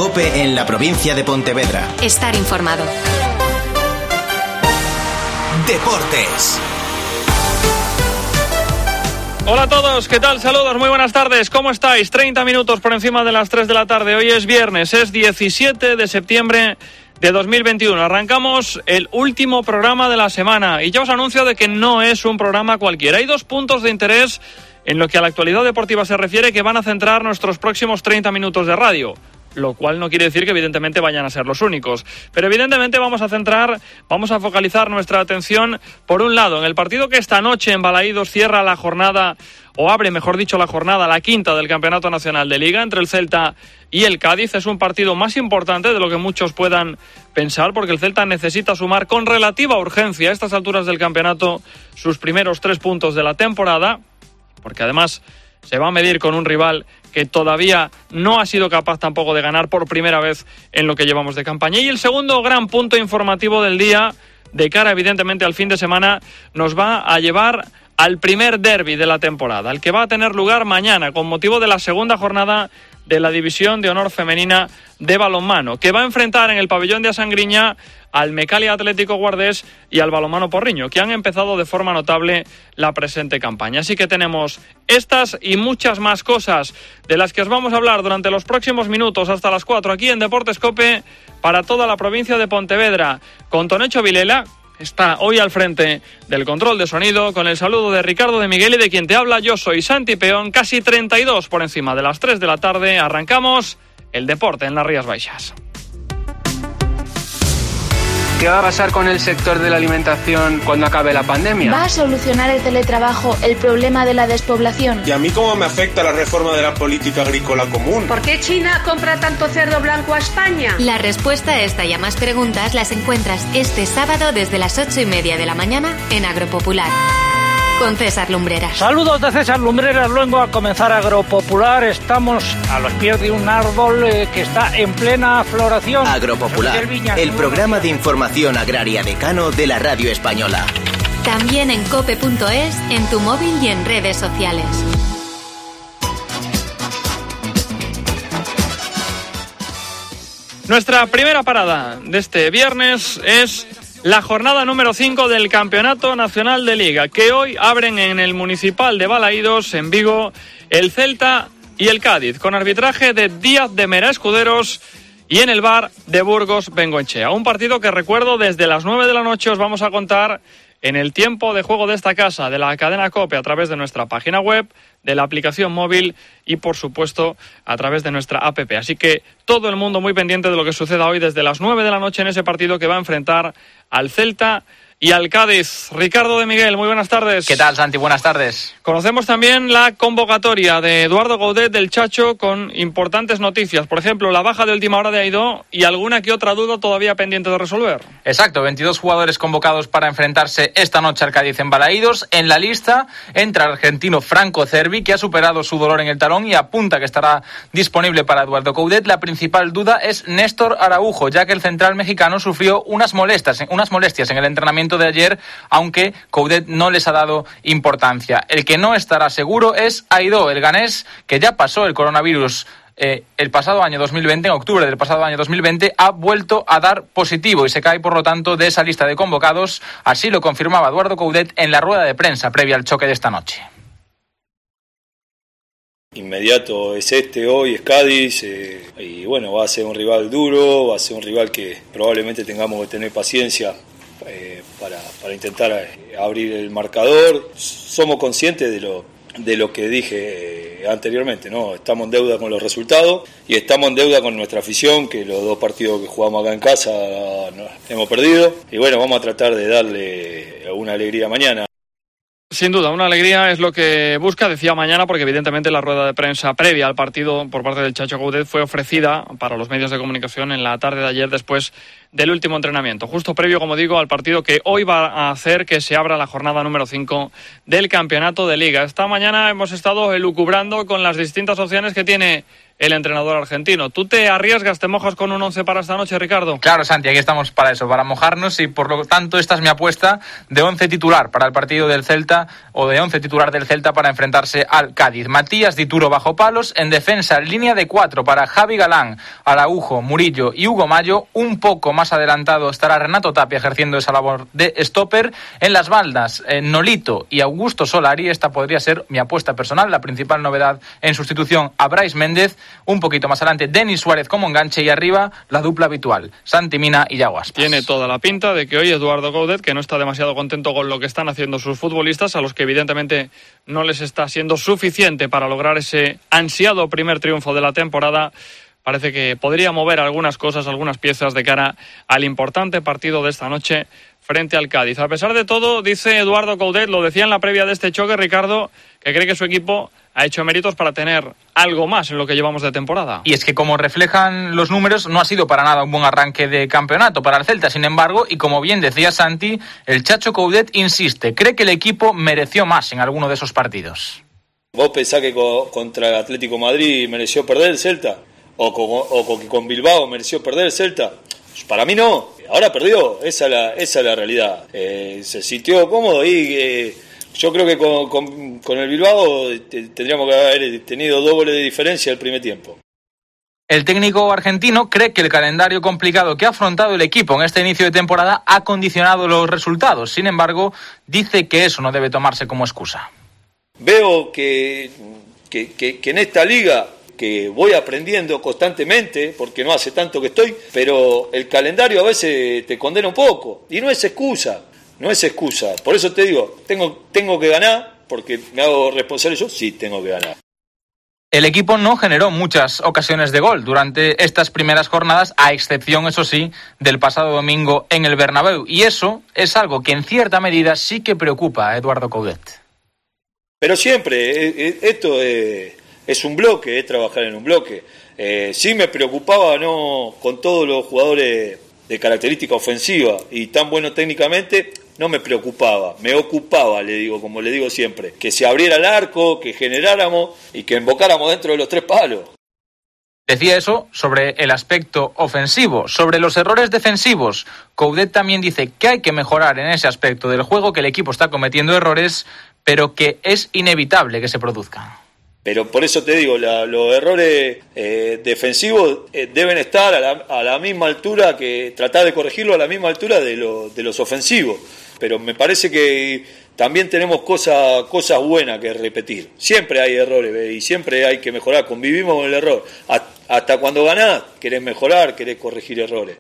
COPE en la provincia de Pontevedra. Estar informado. Deportes. Hola a todos, ¿qué tal? Saludos, muy buenas tardes, ¿cómo estáis? 30 minutos por encima de las 3 de la tarde, hoy es viernes, es 17 de septiembre de 2021. Arrancamos el último programa de la semana y ya os anuncio de que no es un programa cualquiera. Hay dos puntos de interés en lo que a la actualidad deportiva se refiere que van a centrar nuestros próximos 30 minutos de radio. Lo cual no quiere decir que evidentemente vayan a ser los únicos. Pero evidentemente vamos a focalizar nuestra atención, por un lado, en el partido que esta noche en Balaídos cierra la jornada, o abre, mejor dicho, la jornada, la quinta del Campeonato Nacional de Liga, entre el Celta y el Cádiz. Es un partido más importante de lo que muchos puedan pensar, porque el Celta necesita sumar con relativa urgencia a estas alturas del campeonato sus primeros 3 puntos de la temporada, porque además se va a medir con un rival que todavía no ha sido capaz tampoco de ganar por primera vez en lo que llevamos de campaña. Y el segundo gran punto informativo del día, de cara evidentemente al fin de semana, nos va a llevar al primer derbi de la temporada, el que va a tener lugar mañana con motivo de la segunda jornada de la División de Honor Femenina de Balonmano, que va a enfrentar en el pabellón de Asangriña al Mecalia Atlético Guardés y al Balonmano Porriño, que han empezado de forma notable la presente campaña. Así que tenemos estas y muchas más cosas de las que os vamos a hablar durante los próximos minutos hasta las 4 aquí en Deportes COPE para toda la provincia de Pontevedra, con Tonecho Vilela, que está hoy al frente del control de sonido, con el saludo de Ricardo de Miguel y de quien te habla. Yo soy Santi Peón, casi 32 por encima de las 3 de la tarde. Arrancamos el deporte en las Rías Baixas. ¿Qué va a pasar con el sector de la alimentación cuando acabe la pandemia? ¿Va a solucionar el teletrabajo el problema de la despoblación? ¿Y a mí cómo me afecta la reforma de la política agrícola común? ¿Por qué China compra tanto cerdo blanco a España? La respuesta a esta y a más preguntas las encuentras este sábado desde las 8:30 de la mañana en Agropopular, con César Lumbreras. Saludos de César Lumbreras, luego a comenzar Agropopular. Estamos a los pies de un árbol que está en plena floración. Agropopular, el programa de información agraria decano de la radio española. También en cope.es, en tu móvil y en redes sociales. Nuestra primera parada de este viernes es la jornada número 5 del Campeonato Nacional de Liga, que hoy abren en el Municipal de Balaídos, en Vigo, el Celta y el Cádiz, con arbitraje de Díaz de Mera Escuderos y en el bar de Burgos Bengoechea. Un partido que, recuerdo, desde las 9 de la noche os vamos a contar en el tiempo de juego de esta casa, de la cadena COPE, a través de nuestra página web, de la aplicación móvil y, por supuesto, a través de nuestra app. Así que todo el mundo muy pendiente de lo que suceda hoy desde las 9 de la noche en ese partido que va a enfrentar al Celta y al Cádiz. Ricardo de Miguel, muy buenas tardes. ¿Qué tal, Santi? Buenas tardes. Conocemos también la convocatoria de Eduardo Gaudet del Chacho con importantes noticias. Por ejemplo, la baja de última hora de Aidó y alguna que otra duda todavía pendiente de resolver. Exacto, 22 jugadores convocados para enfrentarse esta noche al Cádiz en Balaídos. En la lista entra el argentino Franco Cervi, que ha superado su dolor en el talón y apunta que estará disponible para Eduardo Gaudet. La principal duda es Néstor Araujo, ya que el central mexicano sufrió unas molestias en el entrenamiento de ayer, aunque Coudet no les ha dado importancia. El que no estará seguro es Aidó, el ganés, que ya pasó el coronavirus el pasado año 2020, en octubre del pasado año 2020, ha vuelto a dar positivo y se cae, por lo tanto, de esa lista de convocados. Así lo confirmaba Eduardo Coudet en la rueda de prensa previa al choque de esta noche. Inmediato es hoy es Cádiz, y bueno, va a ser un rival duro, va a ser un rival que probablemente tengamos que tener paciencia para intentar abrir el marcador. Somos conscientes de lo que dije anteriormente, ¿no? Estamos en deuda con los resultados y estamos en deuda con nuestra afición, que los 2 partidos que jugamos acá en casa hemos perdido, y bueno, vamos a tratar de darle una alegría mañana. Sin duda, una alegría es lo que busca, decía mañana, porque evidentemente la rueda de prensa previa al partido por parte del Chacho Coudet fue ofrecida para los medios de comunicación en la tarde de ayer después del último entrenamiento, justo previo, como digo, al partido que hoy va a hacer que se abra la jornada número 5 del Campeonato de Liga. Esta mañana hemos estado elucubrando con las distintas opciones que tiene el entrenador argentino. ¿Tú te arriesgas, te mojas con un 11 para esta noche, Ricardo? Claro, Santi, aquí estamos para eso, para mojarnos, y por lo tanto esta es mi apuesta de 11 titular para el partido del Celta, o de 11 titular del Celta para enfrentarse al Cádiz. Matías Dituro bajo palos, en defensa línea de 4 para Javi Galán, Araujo, Murillo y Hugo Mayo. Un poco más adelantado estará Renato Tapia ejerciendo esa labor de stopper. En las baldas, Nolito y Augusto Solari. Esta podría ser mi apuesta personal, la principal novedad en sustitución a Brais Méndez. Un poquito más adelante, Denis Suárez como enganche, y arriba la dupla habitual, Santi Mina y Yago Aspas. Tiene toda la pinta de que hoy Eduardo Coudet, que no está demasiado contento con lo que están haciendo sus futbolistas, a los que evidentemente no les está siendo suficiente para lograr ese ansiado primer triunfo de la temporada, parece que podría mover algunas cosas, algunas piezas de cara al importante partido de esta noche frente al Cádiz. A pesar de todo, dice Eduardo Coudet, lo decía en la previa de este choque, Ricardo, que cree que su equipo ha hecho méritos para tener algo más en lo que llevamos de temporada. Y es que, como reflejan los números, no ha sido para nada un buen arranque de campeonato para el Celta. Sin embargo, y como bien decía Santi, el Chacho Coudet insiste, cree que el equipo mereció más en alguno de esos partidos. ¿Vos pensás que contra el Atlético Madrid mereció perder el Celta? ¿O que con Bilbao mereció perder el Celta? Para mí no, ahora perdió, esa es la realidad. Se sintió cómodo y yo creo que con el Bilbao tendríamos que haber tenido 2 goles de diferencia el primer tiempo. El técnico argentino cree que el calendario complicado que ha afrontado el equipo en este inicio de temporada ha condicionado los resultados. Sin embargo, dice que eso no debe tomarse como excusa. Veo que en esta liga, que voy aprendiendo constantemente, porque no hace tanto que estoy, pero el calendario a veces te condena un poco, y no es excusa. Por eso te digo, tengo que ganar, porque me hago responsable yo, sí tengo que ganar. El equipo no generó muchas ocasiones de gol durante estas primeras jornadas, a excepción, eso sí, del pasado domingo en el Bernabéu, y eso es algo que en cierta medida sí que preocupa a Eduardo Coudet. Pero siempre, esto es un bloque, es trabajar en un bloque. Sí me preocupaba, no, con todos los jugadores de característica ofensiva y tan bueno técnicamente, no me preocupaba, me ocupaba, como le digo siempre, que se abriera el arco, que generáramos y que embocáramos dentro de los 3 palos. Decía eso sobre el aspecto ofensivo. Sobre los errores defensivos, Coudet también dice que hay que mejorar en ese aspecto del juego, que el equipo está cometiendo errores, pero que es inevitable que se produzcan. Pero por eso te digo, los errores defensivos deben estar a la misma altura, que tratar de corregirlo a la misma altura de los ofensivos. Pero me parece que también tenemos cosas buenas que repetir. Siempre hay errores y siempre hay que mejorar. Convivimos con el error. Hasta cuando ganás, querés mejorar, querés corregir errores.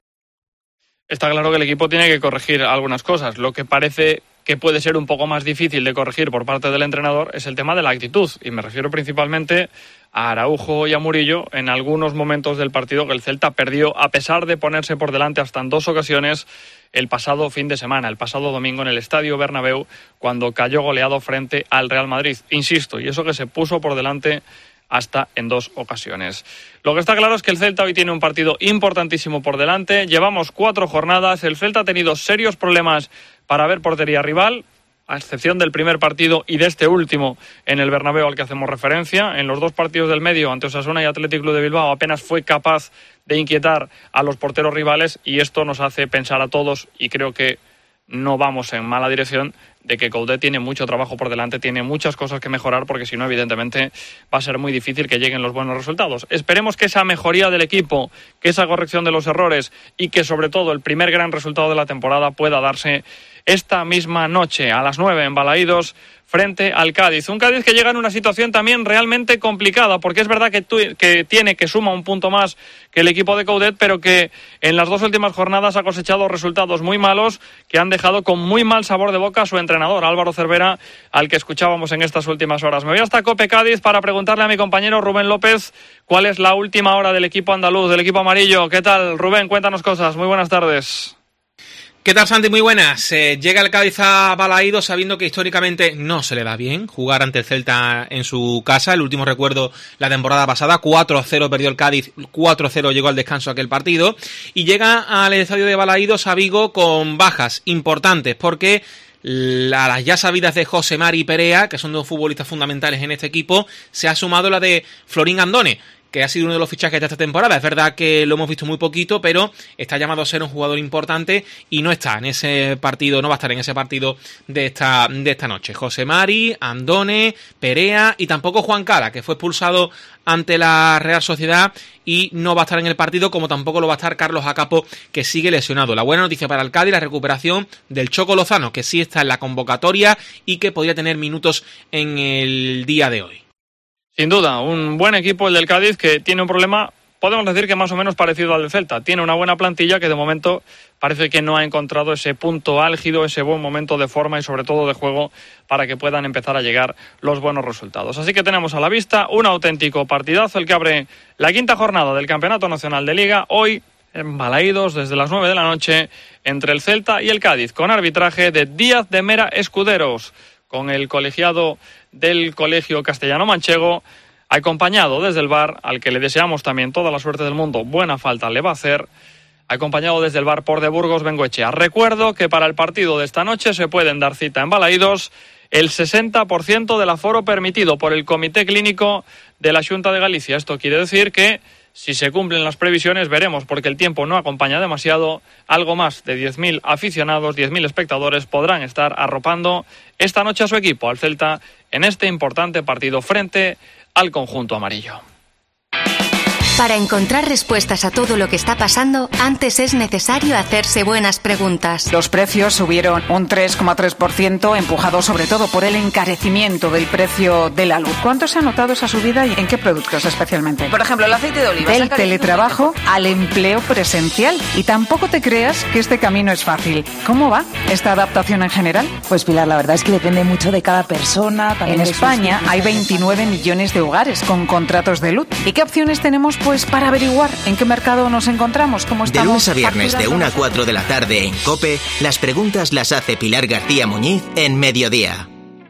Está claro que el equipo tiene que corregir algunas cosas. Lo que parece que puede ser un poco más difícil de corregir por parte del entrenador es el tema de la actitud, y me refiero principalmente a Araujo y a Murillo en algunos momentos del partido que el Celta perdió, a pesar de ponerse por delante hasta en 2 ocasiones el pasado fin de semana, el pasado domingo en el Estadio Bernabéu, cuando cayó goleado frente al Real Madrid. Insisto, y eso que se puso por delante hasta en 2 ocasiones. Lo que está claro es que el Celta hoy tiene un partido importantísimo por delante. Llevamos 4 jornadas. El Celta ha tenido serios problemas para ver portería rival, a excepción del primer partido y de este último en el Bernabéu al que hacemos referencia. En los 2 partidos del medio, ante Osasuna y Athletic Club de Bilbao, apenas fue capaz de inquietar a los porteros rivales, y esto nos hace pensar a todos, y creo que no vamos en mala dirección, de que Coudet tiene mucho trabajo por delante, tiene muchas cosas que mejorar, porque si no, evidentemente, va a ser muy difícil que lleguen los buenos resultados. Esperemos que esa mejoría del equipo, que esa corrección de los errores y que, sobre todo, el primer gran resultado de la temporada pueda darse esta misma noche a las 9 en Balaídos frente al Cádiz. Un Cádiz que llega en una situación también realmente complicada, porque es verdad que suma un punto más que el equipo de Coudet, pero que en las 2 últimas jornadas ha cosechado resultados muy malos que han dejado con muy mal sabor de boca a su entrenador, Álvaro Cervera, al que escuchábamos en estas últimas horas. Me voy hasta Cope Cádiz para preguntarle a mi compañero Rubén López cuál es la última hora del equipo andaluz, del equipo amarillo. ¿Qué tal, Rubén? Cuéntanos cosas. Muy buenas tardes. ¿Qué tal, Santi? Muy buenas. Llega el Cádiz a Balaídos sabiendo que históricamente no se le da bien jugar ante el Celta en su casa. El último recuerdo, la temporada pasada, 4-0 perdió el Cádiz, 4-0 llegó al descanso aquel partido. Y llega al estadio de Balaídos a Vigo con bajas importantes, porque a las ya sabidas de José Mari y Perea, que son 2 futbolistas fundamentales en este equipo, se ha sumado la de Florín Andone, que ha sido uno de los fichajes de esta temporada. Es verdad que lo hemos visto muy poquito, pero está llamado a ser un jugador importante y no está en ese partido, no va a estar en ese partido de esta noche. José Mari, Andone, Perea y tampoco Juan Cala, que fue expulsado ante la Real Sociedad y no va a estar en el partido, como tampoco lo va a estar Carlos Acapo, que sigue lesionado. La buena noticia para el Cádiz, la recuperación del Choco Lozano, que sí está en la convocatoria y que podría tener minutos en el día de hoy. Sin duda, un buen equipo el del Cádiz, que tiene un problema, podemos decir que más o menos parecido al del Celta. Tiene una buena plantilla que de momento parece que no ha encontrado ese punto álgido, ese buen momento de forma y sobre todo de juego para que puedan empezar a llegar los buenos resultados. Así que tenemos a la vista un auténtico partidazo, el que abre la quinta jornada del Campeonato Nacional de Liga, hoy en Balaídos desde las 9 de la noche entre el Celta y el Cádiz, con arbitraje de Díaz de Mera Escuderos, con el colegiado del Colegio Castellano Manchego, acompañado desde el VAR, al que le deseamos también toda la suerte del mundo, buena falta le va a hacer, acompañado desde el VAR por de Burgos Bengoechea. Recuerdo que para el partido de esta noche se pueden dar cita en Balaídos el 60% del aforo permitido por el Comité Clínico de la Xunta de Galicia. Esto quiere decir que, si se cumplen las previsiones, veremos, porque el tiempo no acompaña demasiado, algo más de 10.000 aficionados, 10.000 espectadores podrán estar arropando esta noche a su equipo, al Celta, en este importante partido frente al conjunto amarillo. Para encontrar respuestas a todo lo que está pasando, antes es necesario hacerse buenas preguntas. Los precios subieron un 3,3%, empujado sobre todo por el encarecimiento del precio de la luz. ¿Cuánto se ha notado esa subida y en qué productos especialmente? Por ejemplo, el aceite de oliva. Del teletrabajo al empleo presencial. Y tampoco te creas que este camino es fácil. ¿Cómo va esta adaptación en general? Pues Pilar, la verdad es que depende mucho de cada persona. En España hay 29 millones de hogares con contratos de luz. ¿Y qué opciones tenemos pues para averiguar en qué mercado nos encontramos? ¿Cómo estamos? De lunes a viernes de 1 a 4 de la tarde en COPE, las preguntas las hace Pilar García Muñiz en Mediodía.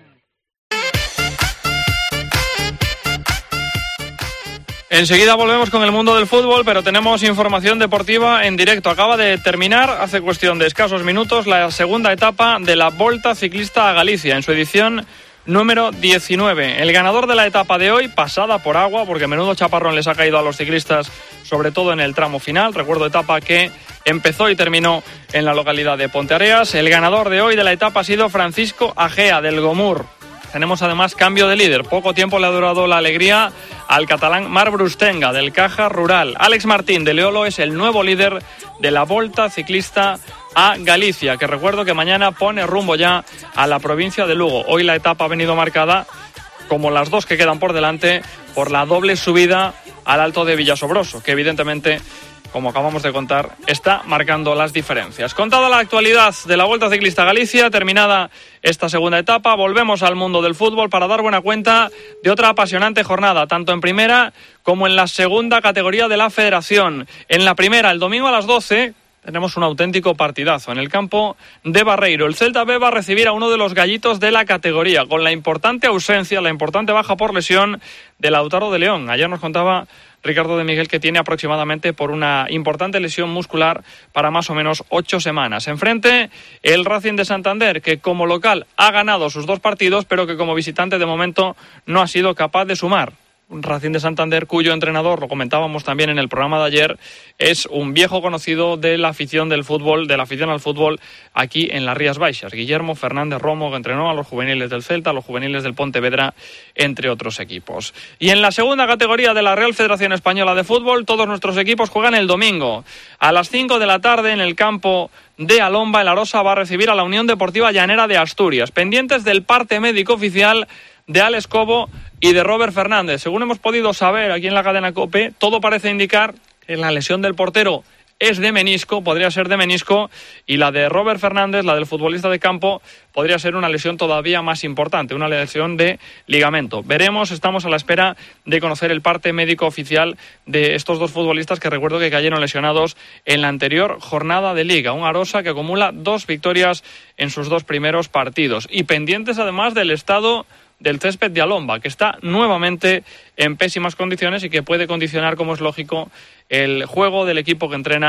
Enseguida volvemos con el mundo del fútbol, pero tenemos información deportiva en directo. Acaba de terminar, hace cuestión de escasos minutos, la segunda etapa de la Volta Ciclista a Galicia, en su edición número 19. El ganador de la etapa de hoy, pasada por agua, porque menudo chaparrón les ha caído a los ciclistas, sobre todo en el tramo final. Recuerdo etapa que empezó y terminó en la localidad de Ponteareas. El ganador de hoy de la etapa ha sido Francisco Agea, del Gomur. Tenemos además cambio de líder. Poco tiempo le ha durado la alegría al catalán Marc Brustenga, del Caja Rural. Alex Martín, de Leolo, es el nuevo líder de la Volta Ciclista a Galicia, que recuerdo que mañana pone rumbo ya a la provincia de Lugo. Hoy la etapa ha venido marcada, como las dos que quedan por delante, por la doble subida al Alto de Villasobroso, que evidentemente, como acabamos de contar, está marcando las diferencias. Contada la actualidad de la Volta Ciclista a Galicia, terminada esta segunda etapa, volvemos al mundo del fútbol para dar buena cuenta de otra apasionante jornada, tanto en primera como en la segunda categoría de la Federación. En la primera, el domingo a las 12... tenemos un auténtico partidazo en el campo de Barreiro. El Celta B va a recibir a uno de los gallitos de la categoría, con la importante ausencia, la importante baja por lesión de Lautaro de León. Ayer nos contaba Ricardo de Miguel que tiene aproximadamente por una importante lesión muscular para más o menos 8 semanas. Enfrente, el Racing de Santander, que como local ha ganado sus 2 partidos, pero que como visitante de momento no ha sido capaz de sumar. Un Racing de Santander cuyo entrenador, lo comentábamos también en el programa de ayer, es un viejo conocido de la afición del fútbol, de la afición al fútbol aquí en las Rías Baixas. Guillermo Fernández Romo, que entrenó a los juveniles del Celta, a los juveniles del Pontevedra, entre otros equipos. Y en la segunda categoría de la Real Federación Española de Fútbol, todos nuestros equipos juegan el domingo. A las 5 de la tarde en el campo de Alomba, el Arosa va a recibir a la Unión Deportiva Llanera de Asturias, pendientes del parte médico oficial de Alex Cobo y de Robert Fernández. Según hemos podido saber aquí en la cadena COPE, todo parece indicar que la lesión del portero es de menisco, podría ser de menisco, y la de Robert Fernández, la del futbolista de campo, podría ser una lesión todavía más importante, una lesión de ligamento. Veremos, estamos a la espera de conocer el parte médico oficial de estos dos futbolistas que recuerdo que cayeron lesionados en la anterior jornada de Liga. Un Arosa que acumula 2 victorias en sus 2 primeros partidos. Y pendientes además del estado del césped de Alomba, que está nuevamente en pésimas condiciones y que puede condicionar, como es lógico, el juego del equipo que entrena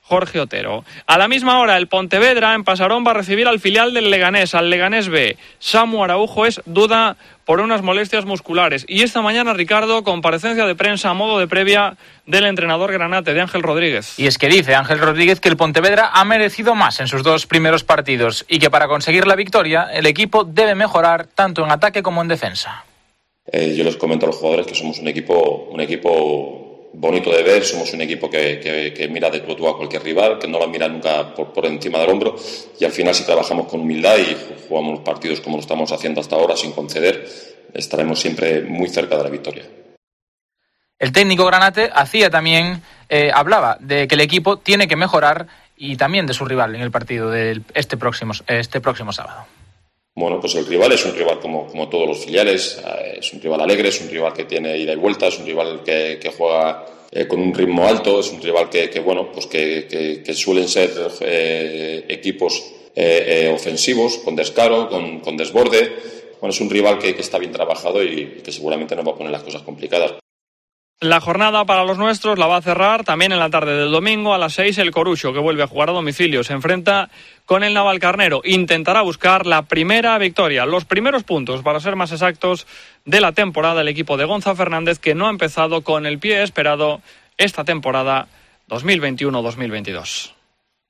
Jorge Otero. A la misma hora, el Pontevedra en Pasarón va a recibir al filial del Leganés, al Leganés B. Samu Araujo es duda por unas molestias musculares. Y esta mañana, Ricardo, comparecencia de prensa a modo de previa del entrenador granate, de Ángel Rodríguez. Y es que dice Ángel Rodríguez que el Pontevedra ha merecido más en sus 2 primeros partidos y que para conseguir la victoria el equipo debe mejorar tanto en ataque como en defensa. Yo les comento a los jugadores que somos un equipo bonito de ver, somos un equipo que mira de tú a tú a cualquier rival, que no la mira nunca por encima del hombro, y al final si trabajamos con humildad y jugamos los partidos como lo estamos haciendo hasta ahora sin conceder, estaremos siempre muy cerca de la victoria. El técnico granate hablaba de que el equipo tiene que mejorar y también de su rival en el partido de este próximo sábado. Bueno, pues el rival es un rival como todos los filiales, es un rival alegre, es un rival que tiene ida y vuelta, es un rival que juega con un ritmo alto, es un rival que suelen ser equipos ofensivos, con descaro, con desborde. Bueno, es un rival que está bien trabajado y que seguramente nos va a poner las cosas complicadas. La jornada para los nuestros la va a cerrar también en la tarde del domingo a las 6 el Corucho, que vuelve a jugar a domicilio. Se enfrenta con el Navalcarnero. Intentará buscar la primera victoria, los primeros puntos, para ser más exactos, de la temporada el equipo de Gonza Fernández, que no ha empezado con el pie esperado esta temporada 2021-2022.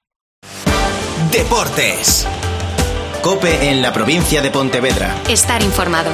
Deportes. COPE en la provincia de Pontevedra. Estar informado.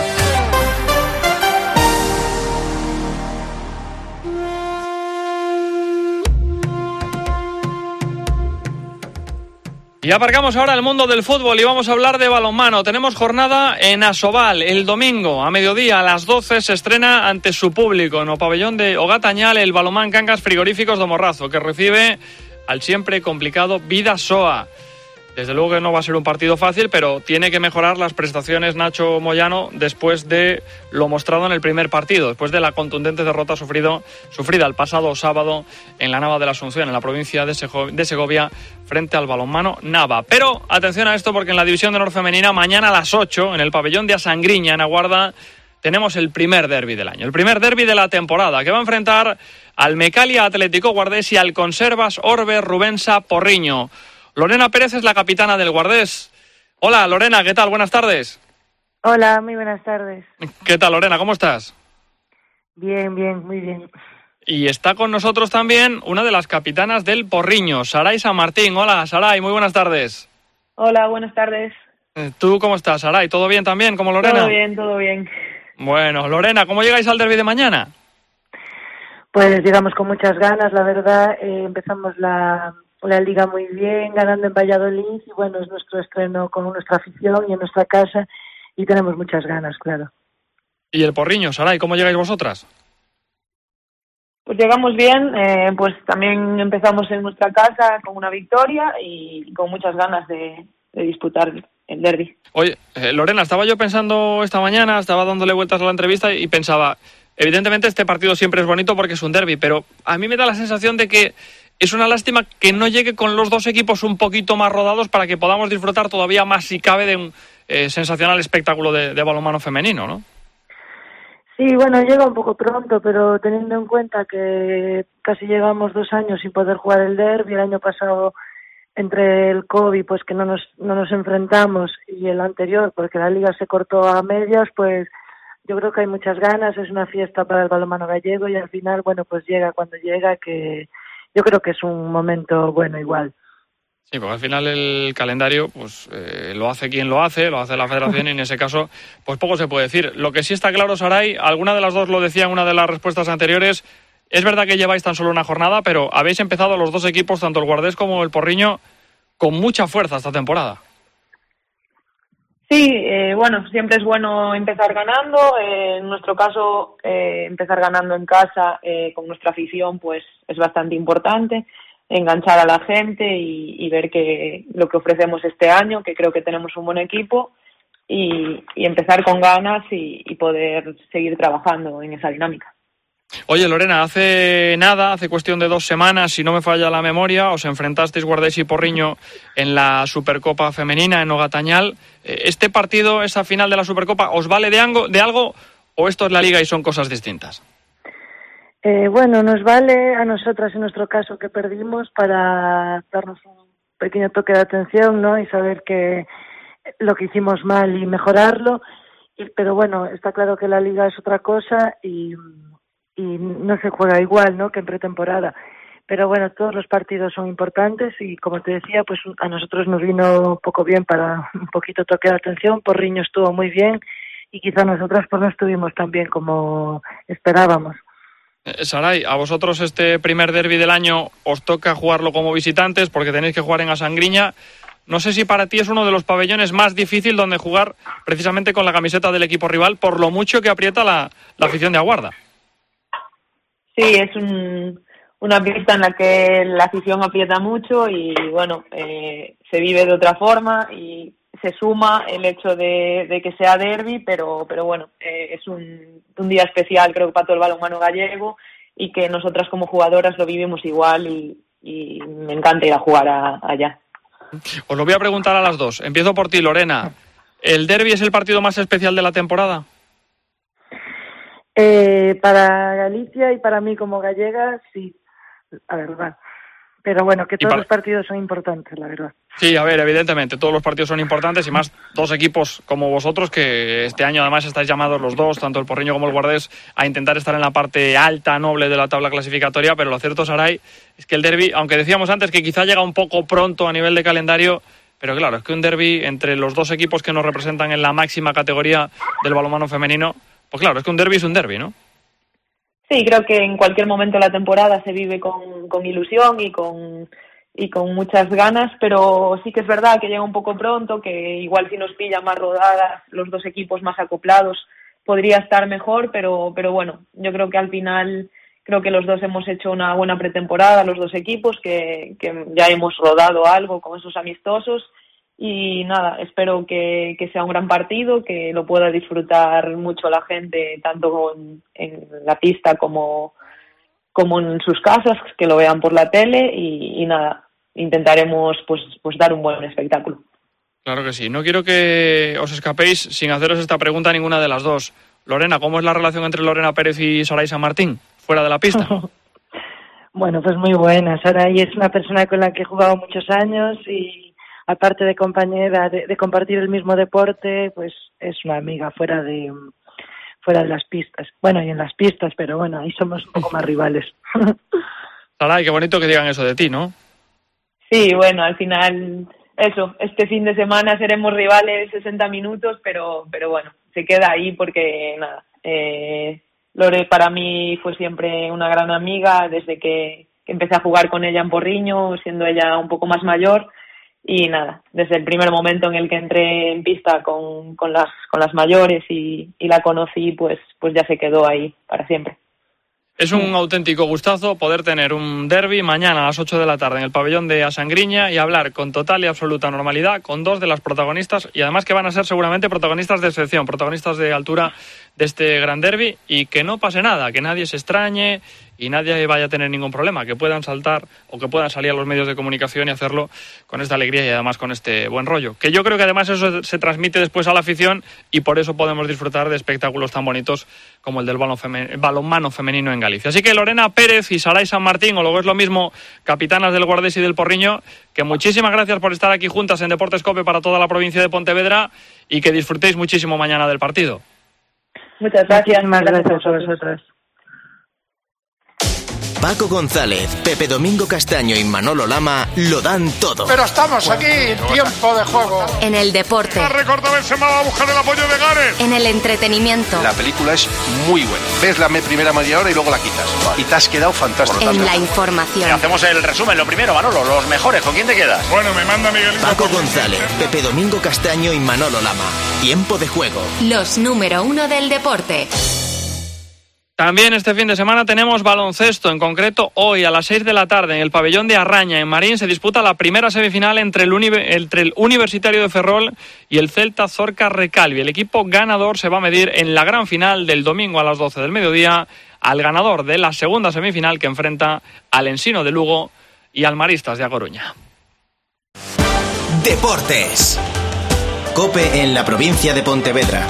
Y aparcamos ahora el mundo del fútbol y vamos a hablar de balonmano. Tenemos jornada en Asobal. El domingo a mediodía a las 12 se estrena ante su público en el pabellón de Ogatañal el Balonmán Cangas Frigoríficos de Morrazo, que recibe al siempre complicado Bidasoa. Desde luego que no va a ser un partido fácil, pero tiene que mejorar las prestaciones Nacho Moyano después de lo mostrado en el primer partido, después de la contundente derrota sufrida el pasado sábado en la Nava de la Asunción, en la provincia de Segovia, frente al balonmano Nava. Pero atención a esto, porque en la división de honor femenina, mañana a las 8, en el pabellón de Asangriña, en Aguarda, tenemos el primer derbi del año, el primer derbi de la temporada, que va a enfrentar al Mecalia Atlético Guardés y al Conservas Orbe Rubensa Porriño. Lorena Pérez es la capitana del Guardés. Hola, Lorena, ¿qué tal? Buenas tardes. Hola, muy buenas tardes. ¿Qué tal, Lorena? ¿Cómo estás? Bien, muy bien. Y está con nosotros también una de las capitanas del Porriño, Saray San Martín. Hola, Saray, muy buenas tardes. Hola, buenas tardes. ¿Tú cómo estás, Saray? ¿Todo bien también, como Lorena? Todo bien. Bueno, Lorena, ¿cómo llegáis al derbi de mañana? Pues llegamos con muchas ganas, la verdad. Empezamos la liga muy bien, ganando en Valladolid, y bueno, es nuestro estreno con nuestra afición y en nuestra casa, y tenemos muchas ganas, claro. ¿Y el Porriño, Saray, cómo llegáis vosotras? Pues llegamos bien, pues también empezamos en nuestra casa con una victoria y con muchas ganas de disputar el derbi. Oye, Lorena, estaba yo pensando esta mañana, estaba dándole vueltas a la entrevista y pensaba, evidentemente este partido siempre es bonito porque es un derbi, pero a mí me da la sensación de que es una lástima que no llegue con los dos equipos un poquito más rodados para que podamos disfrutar todavía más, si cabe, de un sensacional espectáculo de balonmano femenino, ¿no? Sí, bueno, llega un poco pronto, pero teniendo en cuenta que casi llevamos 2 años sin poder jugar el derbi, el año pasado entre el COVID, pues que no nos enfrentamos, y el anterior, porque la liga se cortó a medias, pues yo creo que hay muchas ganas, es una fiesta para el balonmano gallego y al final, bueno, pues llega cuando llega, que yo creo que es un momento bueno igual. Sí, porque al final el calendario pues lo hace quien lo hace la federación, y en ese caso pues poco se puede decir. Lo que sí está claro, Saray, alguna de las dos lo decía en una de las respuestas anteriores, es verdad que lleváis tan solo una jornada, pero habéis empezado los dos equipos, tanto el Guardés como el Porriño, con mucha fuerza esta temporada. Sí, bueno, siempre es bueno empezar ganando. En nuestro caso, empezar ganando en casa con nuestra afición pues es bastante importante, enganchar a la gente y ver que lo que ofrecemos este año, que creo que tenemos un buen equipo, y empezar con ganas y poder seguir trabajando en esa dinámica. Oye, Lorena, hace cuestión de 2 semanas, si no me falla la memoria, os enfrentasteis Guardés y Porriño en la Supercopa Femenina en Ogatañal. ¿Este partido, esa final de la Supercopa, os vale de algo o esto es la Liga y son cosas distintas? Bueno, nos vale a nosotras, en nuestro caso, que perdimos, para darnos un pequeño toque de atención, ¿no? Y saber que lo que hicimos mal y mejorarlo. Pero bueno, está claro que la Liga es otra cosa y no se juega igual, ¿no?, que en pretemporada. Pero bueno, todos los partidos son importantes y, como te decía, pues a nosotros nos vino un poco bien para un poquito toque de atención. Porriño estuvo muy bien y quizá nosotras pues no estuvimos tan bien como esperábamos. Saray, a vosotros este primer derbi del año os toca jugarlo como visitantes porque tenéis que jugar en Asangriña. No sé si para ti es uno de los pabellones más difícil donde jugar precisamente con la camiseta del equipo rival, por lo mucho que aprieta la afición de Aguarda. Sí, es una pista en la que la afición aprieta mucho y bueno, se vive de otra forma y se suma el hecho de que sea derbi, pero bueno, es un día especial, creo que para todo el balonmano gallego, y que nosotras como jugadoras lo vivimos igual y me encanta ir a jugar allá. Os lo voy a preguntar a las dos. Empiezo por ti, Lorena. ¿El derbi es el partido más especial de la temporada? Para Galicia y para mí como gallega, sí, la verdad. Pero bueno, que todos los partidos son importantes, la verdad. Sí, a ver, evidentemente, todos los partidos son importantes y más dos equipos como vosotros, que este año además estáis llamados los dos, tanto el Porriño como el Guardés, a intentar estar en la parte alta, noble de la tabla clasificatoria, pero lo cierto, Saray, es que el derbi, aunque decíamos antes que quizá llega un poco pronto a nivel de calendario, pero claro, es que un derbi entre los dos equipos que nos representan en la máxima categoría del balonmano femenino, pues claro, es que un derbi es un derbi, ¿no? Sí, creo que en cualquier momento de la temporada se vive con ilusión y con muchas ganas, pero sí que es verdad que llega un poco pronto, que igual si nos pilla más rodadas, los dos equipos más acoplados, podría estar mejor, pero bueno, yo creo que al final, creo que los dos hemos hecho una buena pretemporada, los dos equipos, que ya hemos rodado algo con esos amistosos. Y nada, espero que sea un gran partido, que lo pueda disfrutar mucho la gente, tanto en la pista como en sus casas, que lo vean por la tele y nada, intentaremos pues dar un buen espectáculo. Claro que sí. No quiero que os escapéis sin haceros esta pregunta a ninguna de las dos. Lorena, ¿cómo es la relación entre Lorena Pérez y Saray San Martín, fuera de la pista? Bueno, pues muy buena. Saray es una persona con la que he jugado muchos años y aparte de compañera, de compartir el mismo deporte, pues es una amiga fuera de las pistas. Bueno, y en las pistas, pero bueno, ahí somos un poco más rivales. Saray, qué bonito que digan eso de ti, ¿no? Sí, bueno, al final, eso, este fin de semana seremos rivales 60 minutos, pero bueno, se queda ahí porque nada, Lore para mí fue siempre una gran amiga desde que empecé a jugar con ella en Porriño, siendo ella un poco más mayor. Y nada, desde el primer momento en el que entré en pista con las mayores y la conocí, pues ya se quedó ahí para siempre. Es un auténtico gustazo poder tener un derbi mañana a las 8 de la tarde en el pabellón de Asangriña y hablar con total y absoluta normalidad con dos de las protagonistas, y además que van a ser seguramente protagonistas de excepción, protagonistas de altura de este gran derbi, y que no pase nada, que nadie se extrañe y nadie vaya a tener ningún problema, que puedan saltar o que puedan salir a los medios de comunicación y hacerlo con esta alegría y además con este buen rollo. Que yo creo que además eso se transmite después a la afición y por eso podemos disfrutar de espectáculos tan bonitos como el del balonmano femenino en Galicia. Así que Lorena Pérez y Saray San Martín, o luego es lo mismo, capitanas del Guardés y del Porriño, que muchísimas gracias por estar aquí juntas en Deportes COPE para toda la provincia de Pontevedra y que disfrutéis muchísimo mañana del partido. Muchas gracias. Muchísimas gracias a vosotras. Paco González, Pepe Domingo Castaño y Manolo Lama lo dan todo. Pero estamos aquí, tiempo de juego. En el deporte. La recorta Benzema va a buscar el apoyo de Gareth. En el entretenimiento. La película es muy buena. Ves la primera media hora y luego la quitas. Vale. Y te has quedado fantástico. En la información. Hacemos el resumen, lo primero, Manolo, los mejores. ¿Con quién te quedas? Bueno, me manda Miguelito. Paco González, Pepe Domingo Castaño y Manolo Lama. Tiempo de juego. Los número 1 del deporte. También este fin de semana tenemos baloncesto, en concreto hoy a las 6 de la tarde en el pabellón de Arraña, en Marín, se disputa la primera semifinal entre el Universitario de Ferrol y el Celta Zorca Recalvi. El equipo ganador se va a medir en la gran final del domingo a las 12 del mediodía al ganador de la segunda semifinal que enfrenta al Ensino de Lugo y al Maristas de A Coruña. Deportes. COPE en la provincia de Pontevedra.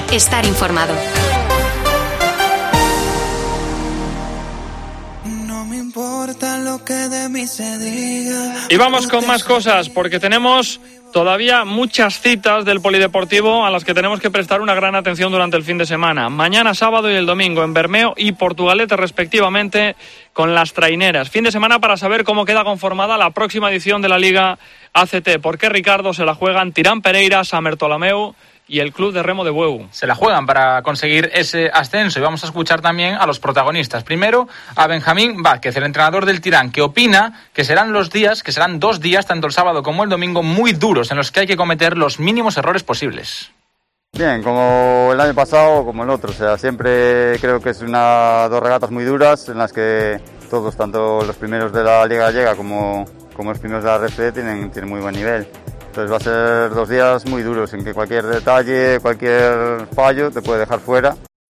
Estar informado. 6:30 No me importa lo que de mí se diga. Y vamos con más cosas, porque tenemos todavía muchas citas del polideportivo a las que tenemos que prestar una gran atención durante el fin de semana. Mañana sábado y el domingo en Bermeo y Portugalete respectivamente con las traineras. Fin de semana para saber cómo queda conformada la próxima edición de la Liga ACT. Porque Ricardo se la juegan Tirán Pereira, Sant Bartomeu y el Club de Remo de Bueu. Se la juegan para conseguir ese ascenso y vamos a escuchar también a los protagonistas. Primero a Benjamín Vázquez, el entrenador del Tirán, que opina que serán 2 días, tanto el sábado como el domingo, muy duros, en los que hay que cometer los mínimos errores posibles. Bien, como el año pasado, como el otro, o sea, siempre creo que es 2 regatas muy duras en las que todos, tanto los primeros de la Liga Gallega como los primeros de la RFE tienen muy buen nivel. Entonces va a ser 2 días muy duros en que cualquier detalle, cualquier fallo te puede dejar fuera.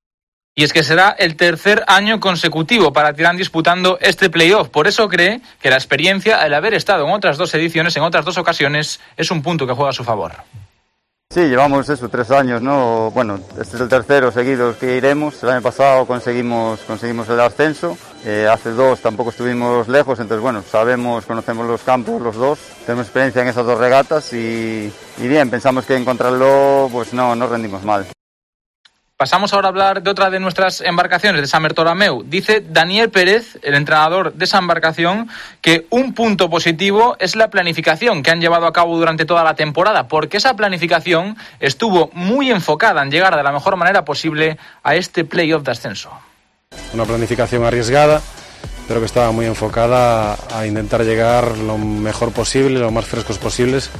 Y es que será el 3er año consecutivo para Tirán disputando este playoff. Por eso cree que la experiencia, el haber estado en otras 2 ediciones, en otras 2 ocasiones, es un punto que juega a su favor. Sí, llevamos 3 años, ¿no? Bueno, este es el 3º seguido que iremos. El año pasado conseguimos el ascenso. Hace 2 tampoco estuvimos lejos, entonces bueno, conocemos los campos los 2, tenemos experiencia en esas 2 regatas y bien, pensamos que encontrarlo pues no rendimos mal. Pasamos ahora a hablar de otra de nuestras embarcaciones, de Sant Bartomeu. Dice Daniel Pérez, el entrenador de esa embarcación, que un punto positivo es la planificación que han llevado a cabo durante toda la temporada, porque esa planificación estuvo muy enfocada en llegar de la mejor manera posible a este playoff de ascenso. Una planificación arriesgada, pero que estaba muy enfocada a intentar llegar lo mejor posible, lo más frescos posibles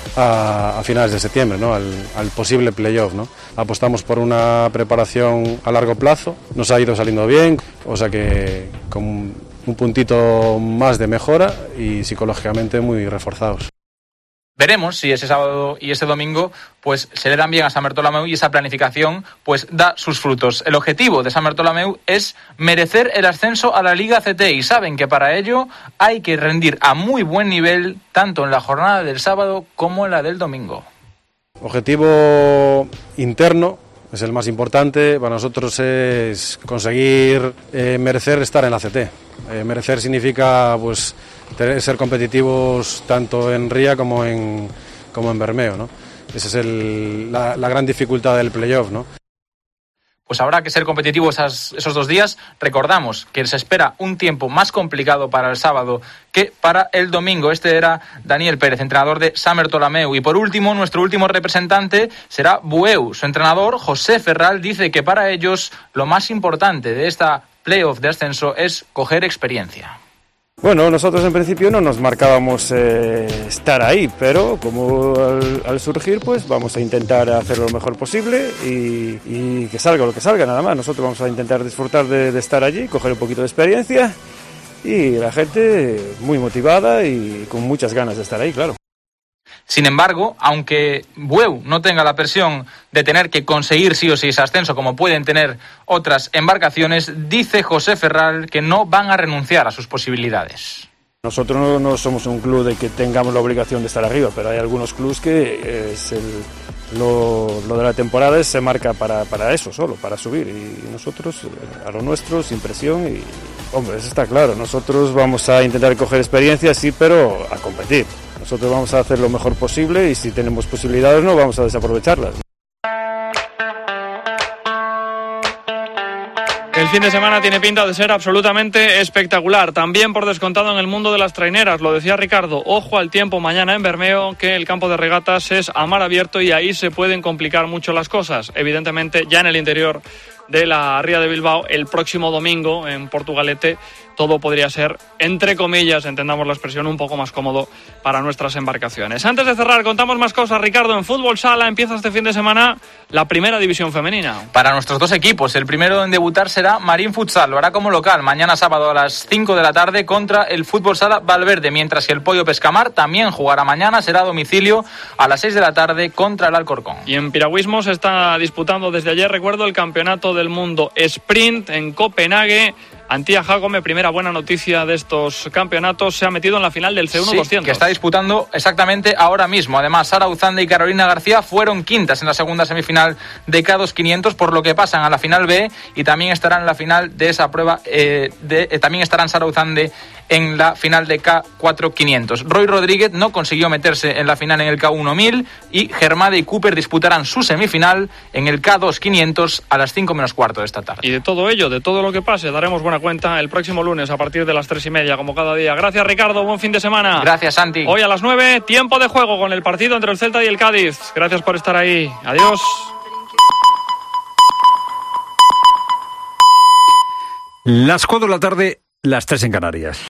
a finales de septiembre, ¿no? al posible playoff, ¿no? Apostamos por una preparación a largo plazo, nos ha ido saliendo bien, o sea que con un puntito más de mejora y psicológicamente muy reforzados. Veremos si ese sábado y ese domingo pues se le dan bien a Sant Bartomeu y esa planificación pues da sus frutos. El objetivo de Sant Bartomeu es merecer el ascenso a la Liga ACT y saben que para ello hay que rendir a muy buen nivel tanto en la jornada del sábado como en la del domingo. Objetivo interno es el más importante para nosotros, es conseguir merecer estar en la ACT. Merecer significa pues ser competitivos tanto en Ría como en Bermeo, ¿no? Esa es la gran dificultad del playoff, ¿no? Pues habrá que ser competitivo esos 2 días. Recordamos que se espera un tiempo más complicado para el sábado que para el domingo. Este era Daniel Pérez, entrenador de Sant Bartomeu. Y por último, nuestro último representante será Bueu. Su entrenador, José Ferral, dice que para ellos lo más importante de esta playoff de ascenso es coger experiencia. Bueno, nosotros en principio no nos marcábamos estar ahí, pero como al surgir, pues vamos a intentar hacer lo mejor posible y que salga lo que salga, nada más. Nosotros vamos a intentar disfrutar de estar allí, coger un poquito de experiencia y la gente muy motivada y con muchas ganas de estar ahí, claro. Sin embargo, aunque Bueu no tenga la presión de tener que conseguir sí o sí ese ascenso como pueden tener otras embarcaciones, dice José Ferral que no van a renunciar a sus posibilidades. Nosotros no somos un club de que tengamos la obligación de estar arriba, pero hay algunos clubes que lo de la temporada se marca para eso solo, para subir, y nosotros a lo nuestro, sin presión, y hombre, eso está claro, nosotros vamos a intentar coger experiencia, sí, pero a competir. Nosotros vamos a hacer lo mejor posible y si tenemos posibilidades no vamos a desaprovecharlas. El fin de semana tiene pinta de ser absolutamente espectacular. También por descontado en el mundo de las traineras. Lo decía Ricardo, ojo al tiempo mañana en Bermeo, que el campo de regatas es a mar abierto y ahí se pueden complicar mucho las cosas. Evidentemente ya en el interior de la Ría de Bilbao, el próximo domingo en Portugalete, todo podría ser, entre comillas, entendamos la expresión, un poco más cómodo para nuestras embarcaciones. Antes de cerrar, contamos más cosas. Ricardo, en fútbol sala empieza este fin de semana la primera división femenina. Para nuestros 2 equipos, el primero en debutar será Marín Futsal, lo hará como local mañana sábado a las 5 de la tarde contra el Fútbol Sala Valverde, mientras que el Pollo Pescamar también jugará mañana, será a domicilio a las 6 de la tarde contra el Alcorcón. Y en piragüismo se está disputando desde ayer, recuerdo, el Campeonato del Mundo Sprint en Copenhague. Antía Jaume, primera buena noticia de estos campeonatos, se ha metido en la final del C1 sí, 200. Que está disputando exactamente ahora mismo. Además, Sara Uzande y Carolina García fueron quintas en la segunda semifinal de K2 500, por lo que pasan a la final B y también estarán en la final de esa prueba. También estarán Sara Uzande en la final de K4 500. Roy Rodríguez no consiguió meterse en la final en el K1 1000 y Germade y Cooper disputarán su semifinal en el K2 500 a las 5 menos cuarto de esta tarde. Y de todo ello, de todo lo que pase, daremos buena cuenta el próximo lunes a partir de las 3:30, como cada día. Gracias, Ricardo, buen fin de semana. Gracias, Santi. Hoy a las 9, tiempo de juego con el partido entre el Celta y el Cádiz. Gracias por estar ahí. Adiós. Las 4 de la tarde, las 3 en Canarias.